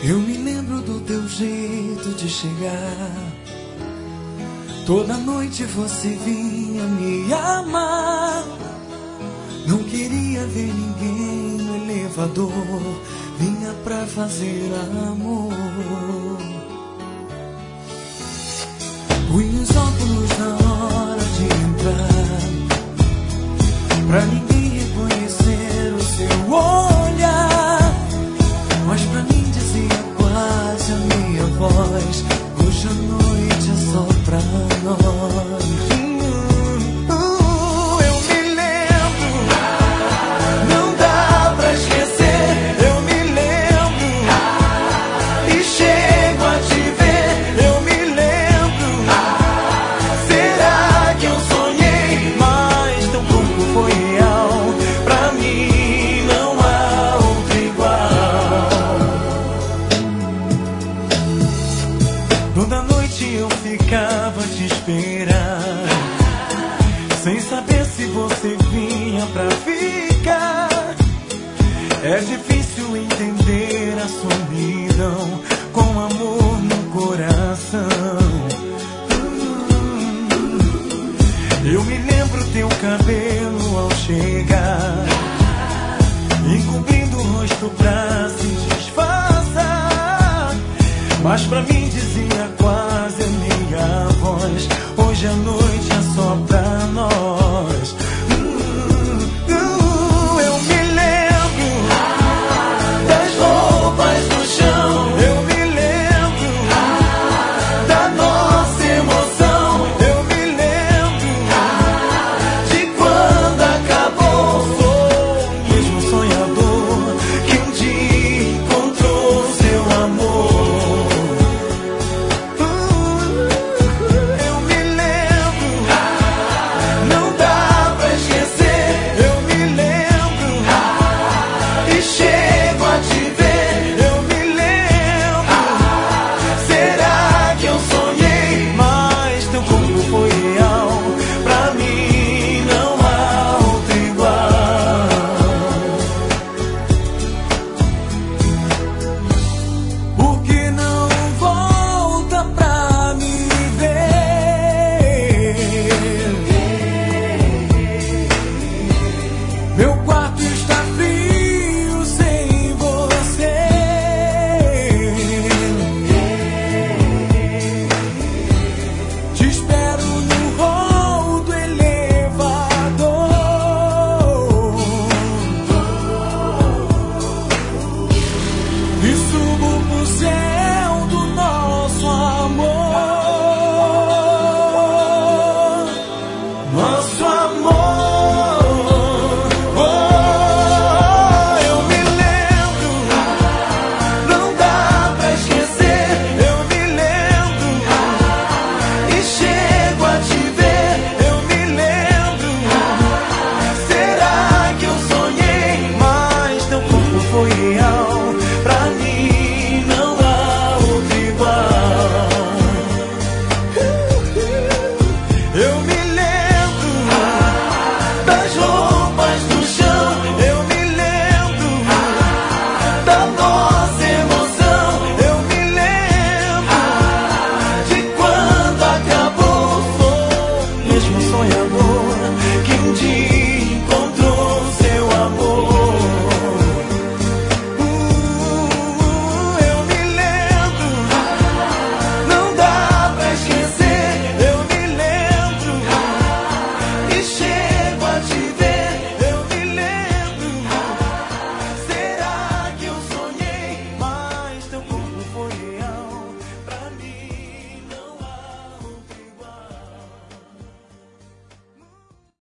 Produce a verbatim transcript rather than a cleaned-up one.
Eu me lembro do teu jeito de chegar. Toda noite você vinha me amar. Não queria ver ninguém no elevador, vinha pra fazer amor. Punha os óculos na hora de entrar, pra ninguém reconhecer o seu olhar. Mas pra mim dizia quase a minha voz: hoje a noite é só pra nós. Toda noite eu ficava te esperar, sem saber se você vinha pra ficar. É difícil entender a solidão com amor no coração. Eu me lembro teu cabelo ao chegar, encobrindo o rosto pra se disfarçar. Mas pra mim dizia quase a minha voz: hoje a noite é só pra nós.